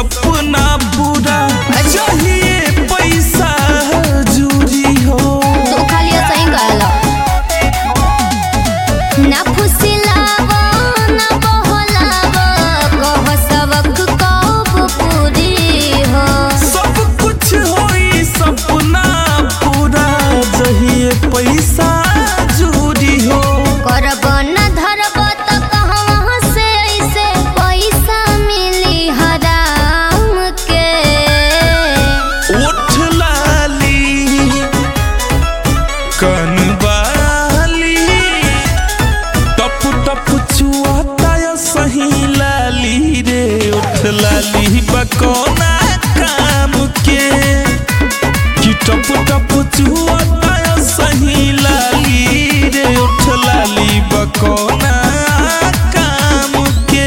सपना पूरा चाहिए पैसा जूरी हो। तो खाली सही कहला ना फुसिलावा ना बहलावा कह सबक कब पूरी हो। सब कुछ होई सपना पूरा चाहिए पैसा जूरी हो। करब न धरब त कहवा से ऐसे पैसा मिली हराम के। उठ लाली कनवाली टप टप चुआता या सही लाली रे। उठ लाली बकोना काम के कि टप टप चुआता या सही लाली रे। उठ लाली बकोना काम के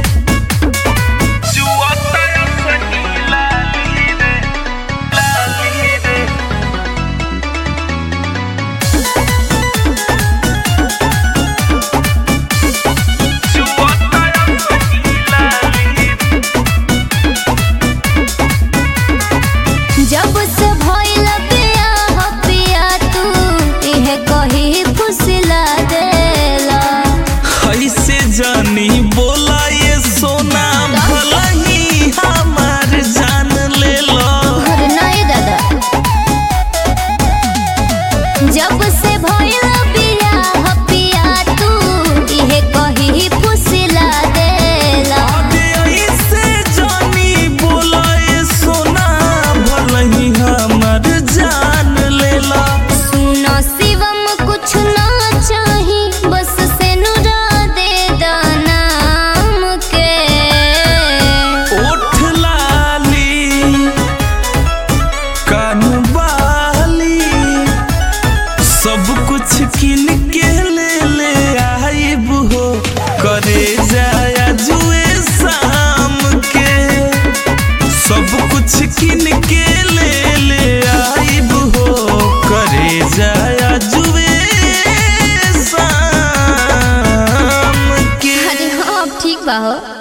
चुआता या सही लाली रे, लाली रे। चुआता या सही लाली रे। जब से भइल बियाह पिया तू इहे कही फुसला देला। ऐसे जानी बोला ये सोना भला ही हमार जान ले लो। अरे नहीं दादा जब से भइल बियाह पिया तू इहे कही फुसला देला। अबे ऐसे जानी बोला ये सोना भला ही हमार जान ले लो। सुनो शिवम कुछ ना चाही बस से नुरा दे नाम के। उठ लाली कानवाली सब कुछ किन के ले आइब हो। करे जाया जुए शाम के सब कुछ किन के ले आइब हो। करे जाया जुए शाम के। अरे हाँ अब ठीक बा हो।